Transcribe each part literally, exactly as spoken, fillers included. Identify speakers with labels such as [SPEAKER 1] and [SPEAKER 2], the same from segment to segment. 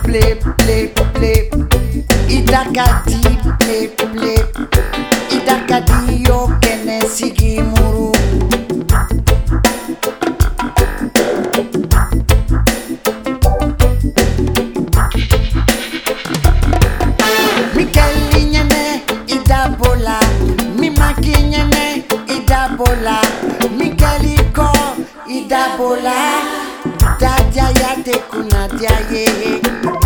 [SPEAKER 1] play, play, play. Idakadi, play, play. Idakadi yo kene sigi muru. Mikeli nyene idabola, mi maki nyene idabola, Mikeli ko idabola, dadia ya te kuna dia ye.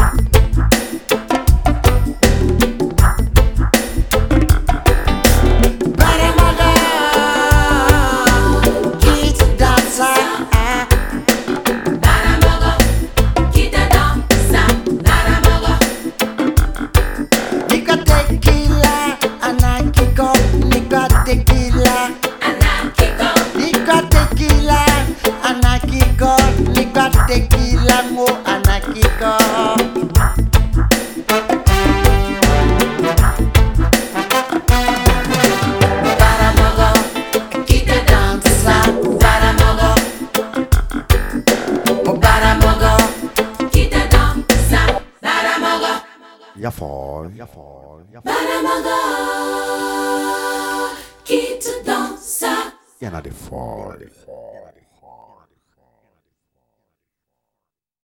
[SPEAKER 1] Tequila, anarchico. Nico tequila, anarchico. Nico tequila, mo anarchico. Baramogo, kita danza. Baramogo, oh baramogo, kita danza. Baramogo.
[SPEAKER 2] Ya for, ya for, ya for.
[SPEAKER 3] Baramogo. Kita dansa.
[SPEAKER 2] You're not the fall.